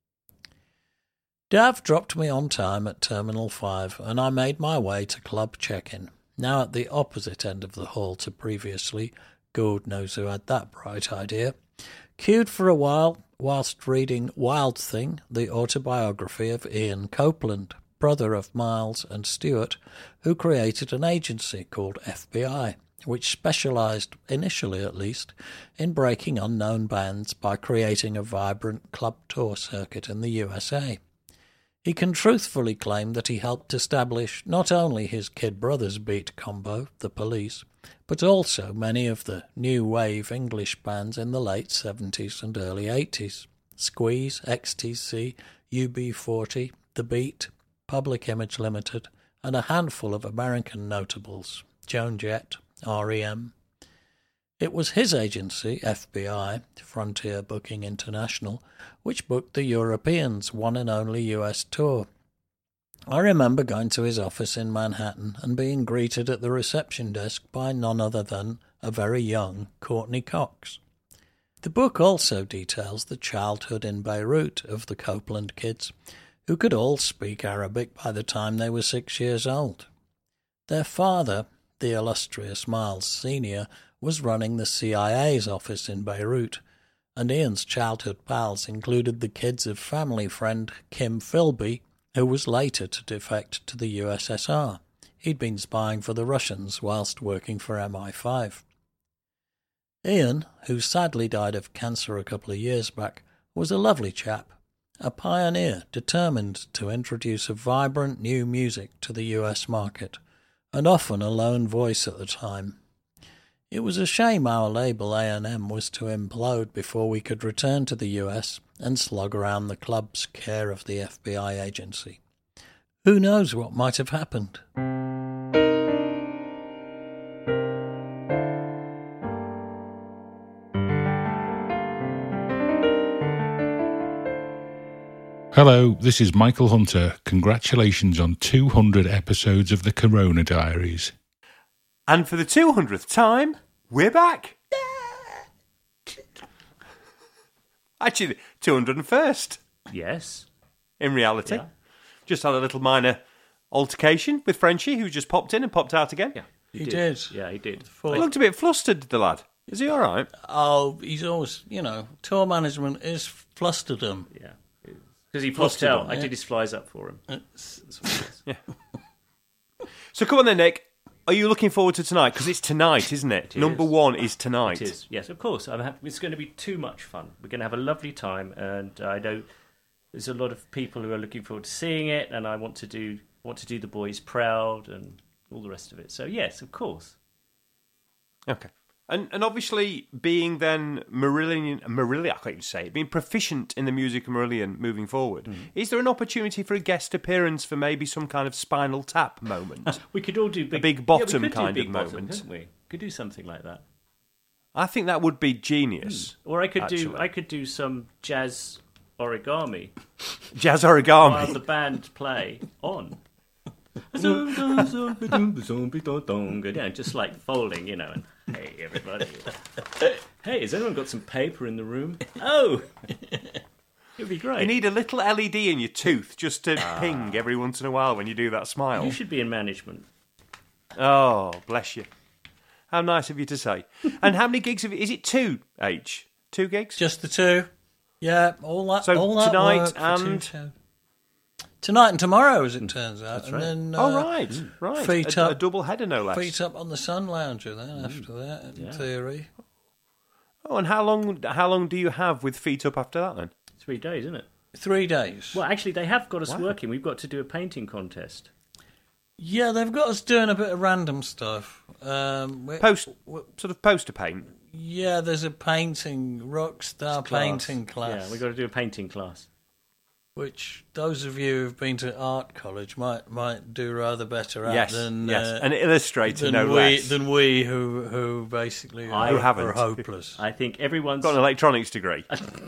Dav dropped me on time at Terminal 5 and I made my way to Club Check-in, now at the opposite end of the hall to previously. God knows who had that bright idea. Queued for a while whilst reading Wild Thing, the autobiography of Ian Copeland, brother of Miles and Stuart, who created an agency called FBI, which specialised, initially at least, in breaking unknown bands by creating a vibrant club tour circuit in the USA. He can truthfully claim that he helped establish not only his Kid Brothers beat combo, The Police, but also many of the new wave English bands in the late 70s and early 80s. Squeeze, XTC, UB40, The Beat, Public Image Limited, and a handful of American notables, Joan Jett, REM. It was his agency, FBI, Frontier Booking International, which booked the Europeans' one and only US tour. I remember going to his office in Manhattan and being greeted at the reception desk by none other than a very young Courtney Cox. The book also details the childhood in Beirut of the Copeland kids, who could all speak Arabic by the time they were 6 years old. Their father, the illustrious Miles Sr., was running the CIA's office in Beirut, and Ian's childhood pals included the kids of family friend Kim Philby, who was later to defect to the USSR. He'd been spying for the Russians whilst working for MI5. Ian, who sadly died of cancer a couple of years back, was a lovely chap, a pioneer determined to introduce a vibrant new music to the US market, and often a lone voice at the time. It was a shame our label A&M was to implode before we could return to the US and slog around the club's care of the FBI agency. Who knows what might have happened? Hello, this is Michael Hunter. Congratulations on 200 episodes of the Corona Diaries. And for the 200th time, we're back. Actually, 201st. Yes. In reality. Yeah. Just had a little minor altercation with Frenchie, who just popped in and popped out again. Yeah. He did. Yeah, he did. He looked a bit flustered, the lad. Is he all right? Oh, he's always, tour management is flusterdom. Yeah. Because he popped out. I did his flies up for him. It's- That's what it is. Yeah. So come on then, Nick. Are you looking forward to tonight? Because it's tonight, isn't it? It Number is. one is tonight. It is. Yes, of course. It's going to be too much fun. We're going to have a lovely time, and I know there's a lot of people who are looking forward to seeing it, and I want to do the boys proud and all the rest of it. So yes, of course. Okay. And obviously being then Marillion, I can't even say it, being proficient in the music of Marillion moving forward, is there an opportunity for a guest appearance for maybe some kind of Spinal Tap moment? We could all do A big bottom we could kind do of big bottom, moment. couldn't we? Could do something like that. I think that would be genius. Or I could actually. do some jazz origami Jazz while origami. the band play on. Yeah, just like folding, and hey everybody. Hey, has anyone got some paper in the room? Oh, it'd be great. You need a little LED in your tooth just to ping every once in a while when you do that smile. You should be in management. Oh, bless you. How nice of you to say. And how many gigs is it 2, H? 2 gigs? Just the two. Yeah, all that. So all that tonight work for and- 2-2. Tonight and tomorrow, as it turns out. That's right. And then, Oh, right. Feet a up. double header, no less. Feet up on the Sun Lounger then, after that, in theory. Oh, and how long do you have with Feet Up after that, then? 3 days, isn't it? 3 days. Well, actually, they have got us working. We've got to do a painting contest. Yeah, they've got us doing a bit of random stuff. Sort of poster paint. Yeah, there's a rockstar painting class. Yeah, we've got to do a painting class. Which those of you who've been to art college might do rather better at Yes, than an illustrator, no we less. than we who basically Who are haven't. hopeless. I think everyone's Got an electronics degree.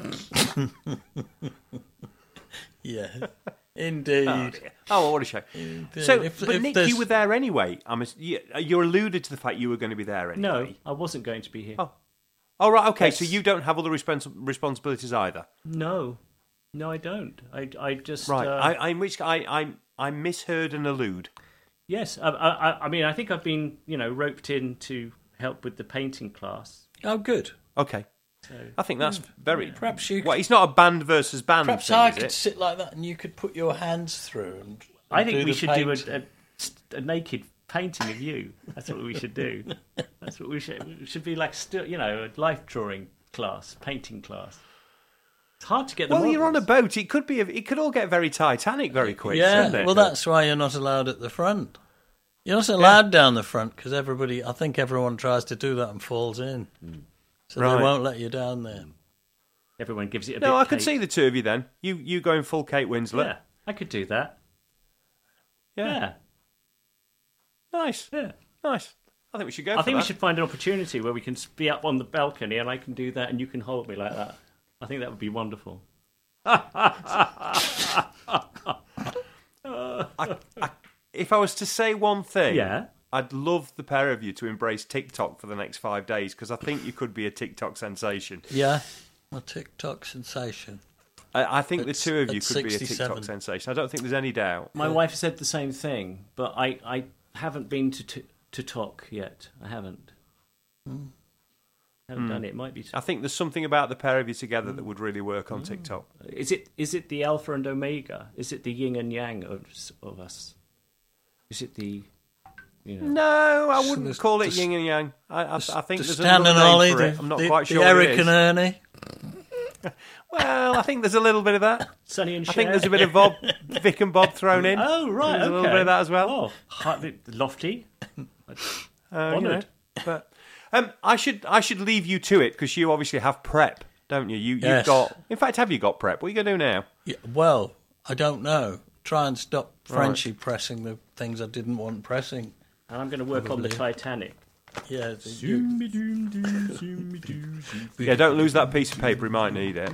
Yeah, indeed. Oh, well, what a shame. Indeed. So, If but Nick, there's- you were there anyway. You alluded to the fact you were going to be there anyway. No, I wasn't going to be here. Oh, right, okay, Yes. so you don't have all the responsibilities either. No, I don't. I just Right, I misheard and allude. yes. I mean, I think I've been roped in to help with the painting class. Oh, good. Okay. So I think that's very... Perhaps you. Well, it's not a band versus band Perhaps thing, I is could it? sit like that, and you could put your hands through. And I think we the should do painting. a naked painting of you. That's what we should do. That's what we should. It should be like a life drawing class, painting class. It's hard to get the Well, models. you're on a boat. It could all get very Titanic very quick, shouldn't Yeah, it? well, that's why you're not allowed at the front. You're not allowed down the front because I think everyone tries to do that and falls in. So Right. they won't let you down there. Everyone gives it a bit. No, I could see the two of you then. You going full Kate Winslet. Yeah, I could do that. Yeah. Nice. Yeah. Nice. I think we should go I for think we that. should find an opportunity where we can be up on the balcony and I can do that and you can hold me like that. I think that would be wonderful. If I was to say one thing, Yeah. I'd love the pair of you to embrace TikTok for the next 5 days because I think you could be a TikTok sensation. Yeah, a TikTok sensation. I think the At- two of you at could be a 67. TikTok sensation. I don't think there's any doubt. My wife said the same thing, but I haven't been to talk yet. I haven't. Haven't done it. It might be. I think there's something about the pair of you together that would really work on TikTok. Is it the alpha and omega? Is it the yin and yang of us? Is it the No, I wouldn't there's- call it there's- yin and yang. I think The there's Stan another and name Ollie, for it. I'm not the, quite the sure Eric what it and is. Ernie. Well, I think there's a little bit of that. Sonny and I Cher? think there's a bit of Vic and Bob thrown in. Oh right, There's okay. a little bit of that as well. Oh, lofty. You Honoured. know, but I should leave you to it because you obviously have prep, don't you? You've Yes. got. In fact, have you got prep? What are you going to do now? Yeah, well, I don't know. Try and stop Frenchie pressing the things I didn't want pressing. And I'm going to work on the Probably. Titanic. Yeah, Yeah, don't lose that piece of paper. He might need it.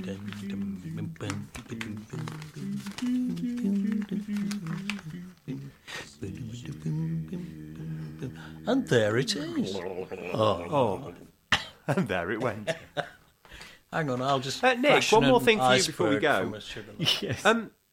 and there it is. Oh, and there it went. Hang on, I'll just. Nick, fashion one more an thing for you before we iceberg go. from a sugar Yes.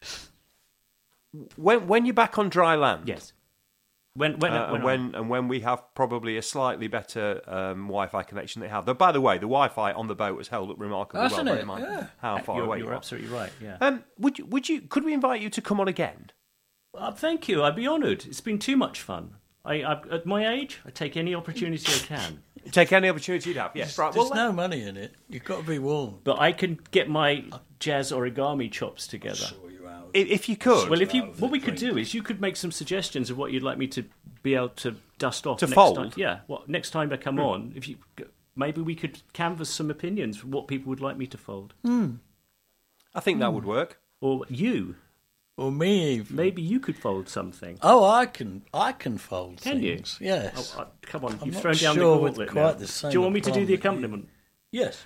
When you're back on dry land, Yes. When when we have probably a slightly better Wi-Fi connection they have. Though, by the way, the Wi-Fi on the boat has held up remarkably Hasn't well. it? Bear in mind Yeah. how far away you you're are. absolutely right. Yeah. Could we invite you to come on again? Thank you. I'd be honoured. It's been too much fun. I at my age, I take any opportunity I can. Take any opportunity you'd have. Yes, right. There's Well, no money in it. You've got to be warned. But I can get my jazz origami chops together. if you could, Well, what we could do is you could make some suggestions of what you'd like me to be able to dust off To next fold? time. Yeah. Well, next time I come on, if you maybe we could canvass some opinions for what people would like me to fold, I think that would work. or you. Or me even. Maybe you could fold something. Oh, I can fold Can you? things. Yes. Oh, come on, I'm you've not thrown down sure the with gauntlet quite now. the same Do you want me to do the problem accompaniment? Yes.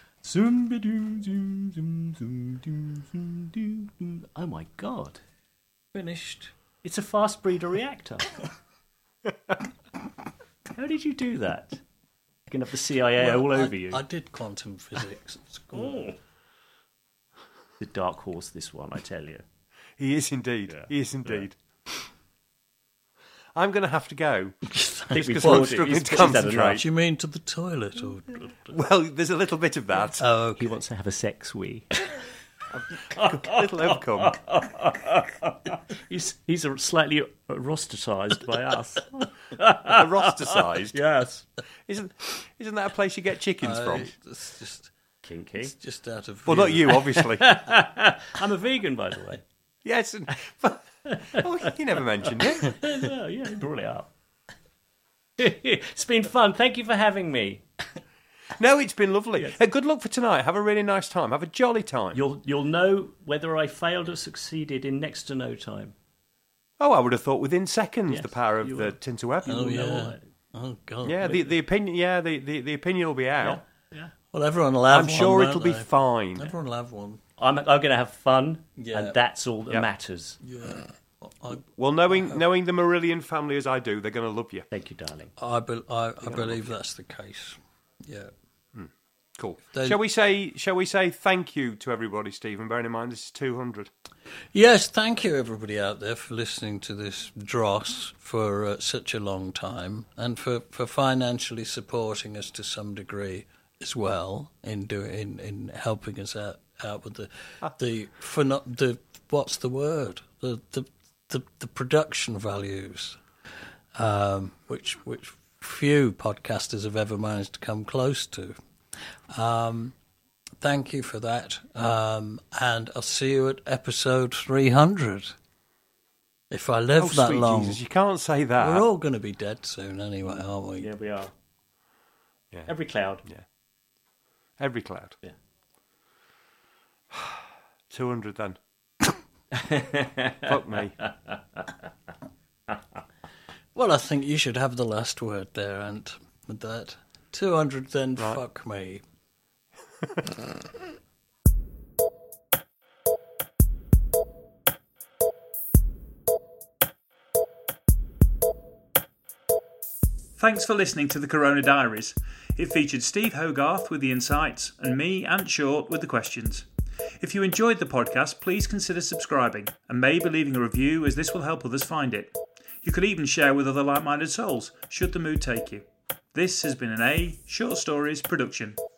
Oh my god. Finished. It's a fast breeder reactor. How did you do that? You can have the CIA all Well, over you. I did quantum physics at school. The dark horse, this one, I tell you. He is indeed. He is indeed. I'm going to have to go. I think Because we I'm brought it. struggling He's- to he's had concentrate. enough. Do you mean to the toilet or? Well, there's a little bit of that. Oh, okay. He wants to have a sex wee. A little overcome. He's slightly rosterised by us. Rosterised. Yes. Isn't that a place you get chickens from? It's just Kinky. just out of. Well, view. not you, obviously. I'm a vegan, by the way. Yes. Oh, you never mentioned it. Oh, yeah, he brought it up. It's been fun. Thank you for having me. No, it's been lovely. Good luck for tonight. Have a really nice time. Have a jolly time. You'll know whether I failed or succeeded in next to no time. Oh, I would have thought within seconds Yes, the power of you the will. Tinterweb. Oh You'll know yeah. all that. Oh god. Yeah, the opinion. Yeah, the opinion will be out. Yeah. Well, everyone will have I'm one. sure won't it'll be they? fine. Everyone will have one. I'm going to have fun, Yeah. and that's all that Yep. matters. Yeah. Well, knowing the Marillion family as I do, they're going to love you. Thank you, darling. I believe that's the case. Yeah. Cool. They- Shall we say thank you to everybody, Stephen? Bearing in mind this is 200. Yes, thank you everybody out there for listening to this dross for such a long time, and for financially supporting us to some degree as well in helping us out with the what's the word the production values. which few podcasters have ever managed to come close to. Thank you for that, and I'll see you at episode 300. If I live that sweet long. Jesus, you can't say that. We're all going to be dead soon anyway, aren't we? Yeah, we are. Yeah. Every cloud. Yeah. Every cloud. Yeah. 200 then. Fuck me. Well, I think you should have the last word there, Ant, with that. 200 then, Right. fuck me. Thanks for listening to the Corona Diaries. It featured Steve Hogarth with the insights and me, Ant Short, with the questions. If you enjoyed the podcast, please consider subscribing and maybe leaving a review, as this will help others find it. You could even share with other like-minded souls, should the mood take you. This has been an A Short Stories production.